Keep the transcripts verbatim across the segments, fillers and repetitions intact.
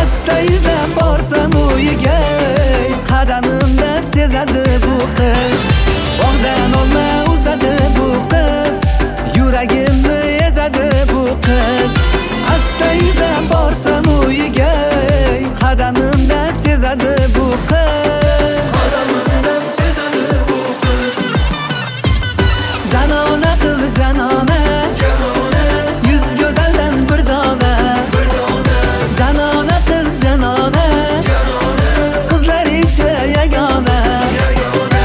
Asta izlab borsam uyiga, qadamimda sezadi bu qiz. Bog'dan olma uzadi bu qiz, yuragimni ezadi bu qiz. Asta izlab borsam uyiga, qadamimda sezadi bu qiz. Qadamimdan sezadi bu qiz. Janona qiz janona, janona, yuz go'zaldan bir dona, bir dona. Janona qiz janona, janona, qizlar ichi yagona, yagona.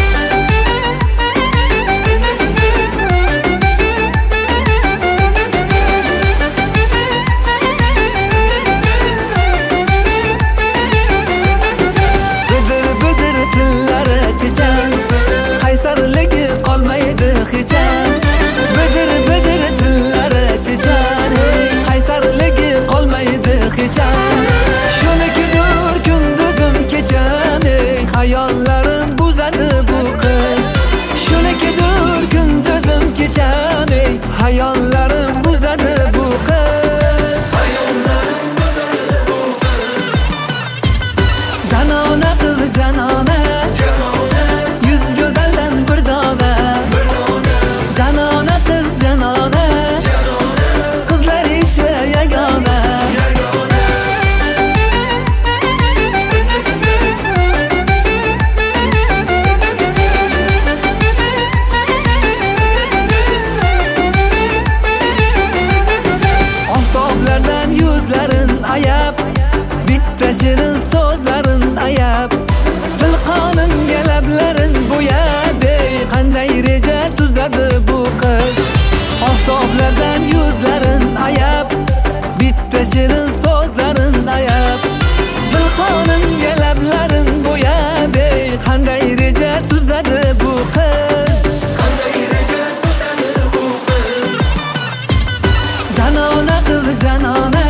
Bidir bidir tillari chechan, qaysarligi qolmaydi hecham. Bidir bidir tillari chechan, qaysarligi qolmaydi hecham. Shunikidur kunduzim kecham, hayollarim buzadi bu qiz. Shunikidur kunduzim kecham, hayollarim buzadi bu qiz. Hayollarim buzadi bu qiz. Janona qiz janona, janona, yuz go'zaldan bir dona, bir dona. Janona qiz janona, janona, qizlar ichi yagona, yagona. Oftoblardan yuzlarin ayab, bitta shirin so'zlarin ayab, dil qonimga lablarin bo'yab, qanday reja tuzadi bu qiz. Oftoblardan yuzlarin ayab, bitta shirin so'zlarin ayab, dil qonimga lablarin bo'yab, qanday reja tuzadi bu qiz. Qanday reja tuzadi bu qiz. Janona qiz janona,